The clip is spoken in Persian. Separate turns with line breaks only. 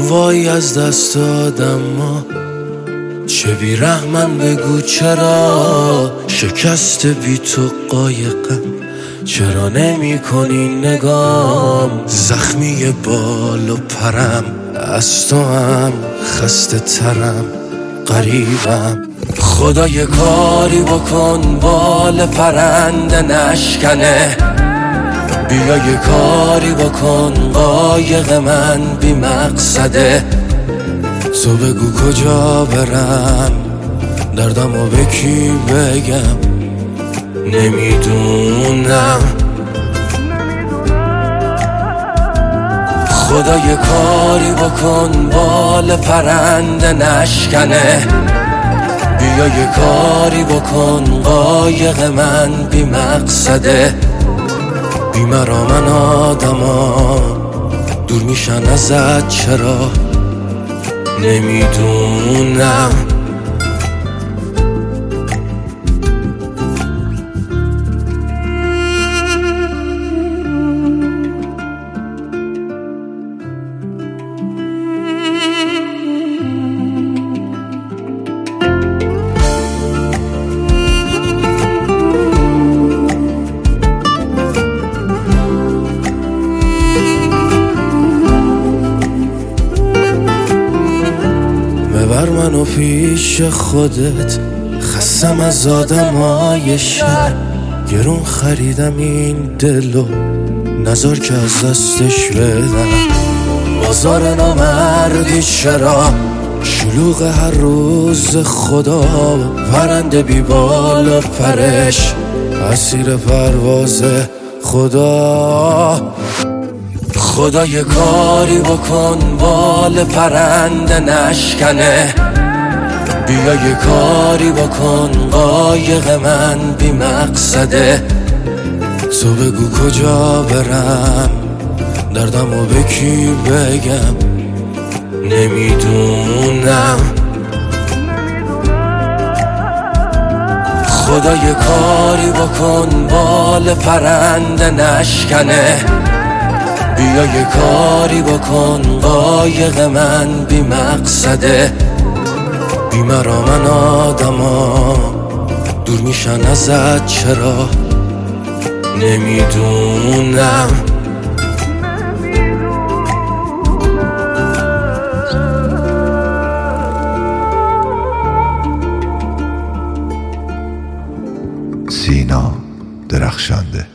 وای از دست دادم ما چه بیرحمن بگو چرا شکست بی تو قایقم چرا نمی کنی نگام زخمی بال و پرم از تو هم خسته ترم غریبم خدا یه کاری بکن بال پرنده نشکنه بیا یه کاری بکن قایق من بی مقصده تو بگو کجا برم دردمو به کی بگم نمیدونم خدا یه کاری بکن بال پرنده نشکنه بیا یه کاری بکن قایق من بی مقصده بی مرا من آدما دور میشن ازت چرا نمیدونم ببر منو پیش خودت خستم از آدمای شهر گرون خریدم این دلو نذار که از دستش بدم بازار نامردی چرا شلوغ هر روز خدا پرنده بی بال و پرش اسیر پرواز خدا خدا یه کاری بکن بال پرنده نشکنه بیا یه کاری بکن قایق من بی مقصده تو بگو کجا برم دردمو به کی بگم نمیدونم خدا یه کاری بکن بال پرنده نشکنه بیا یه کاری بکن قایق من بی مقصده بی مرا من آدما دور میشن ازت چرا نمیدونم
سینا درخشنده.